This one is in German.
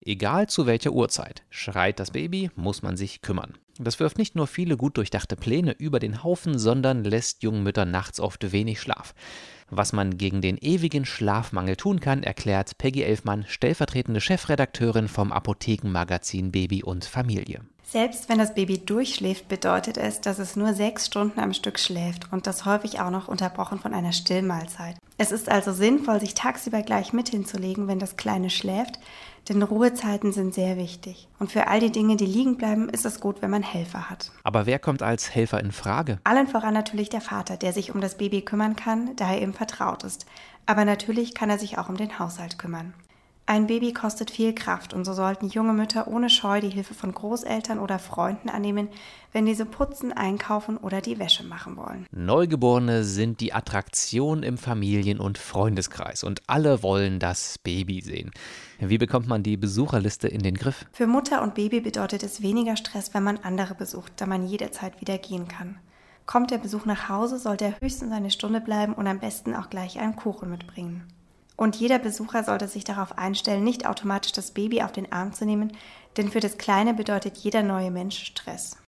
Egal zu welcher Uhrzeit, schreit das Baby, muss man sich kümmern. Das wirft nicht nur viele gut durchdachte Pläne über den Haufen, sondern lässt jungen Müttern nachts oft wenig Schlaf. Was man gegen den ewigen Schlafmangel tun kann, erklärt Peggy Elfmann, stellvertretende Chefredakteurin vom Apothekenmagazin Baby und Familie. Selbst wenn das Baby durchschläft, bedeutet es, dass es nur 6 Stunden am Stück schläft und das häufig auch noch unterbrochen von einer Stillmahlzeit. Es ist also sinnvoll, sich tagsüber gleich mit hinzulegen, wenn das Kleine schläft, denn Ruhezeiten sind sehr wichtig. Und für all die Dinge, die liegen bleiben, ist es gut, wenn man Helfer hat. Aber wer kommt als Helfer in Frage? Allen voran natürlich der Vater, der sich um das Baby kümmern kann, da er ihm vertraut ist. Aber natürlich kann er sich auch um den Haushalt kümmern. Ein Baby kostet viel Kraft und so sollten junge Mütter ohne Scheu die Hilfe von Großeltern oder Freunden annehmen, wenn diese putzen, einkaufen oder die Wäsche machen wollen. Neugeborene sind die Attraktion im Familien- und Freundeskreis und alle wollen das Baby sehen. Wie bekommt man die Besucherliste in den Griff? Für Mutter und Baby bedeutet es weniger Stress, wenn man andere besucht, da man jederzeit wieder gehen kann. Kommt der Besuch nach Hause, sollte er höchstens eine Stunde bleiben und am besten auch gleich einen Kuchen mitbringen. Und jeder Besucher sollte sich darauf einstellen, nicht automatisch das Baby auf den Arm zu nehmen, denn für das Kleine bedeutet jeder neue Mensch Stress.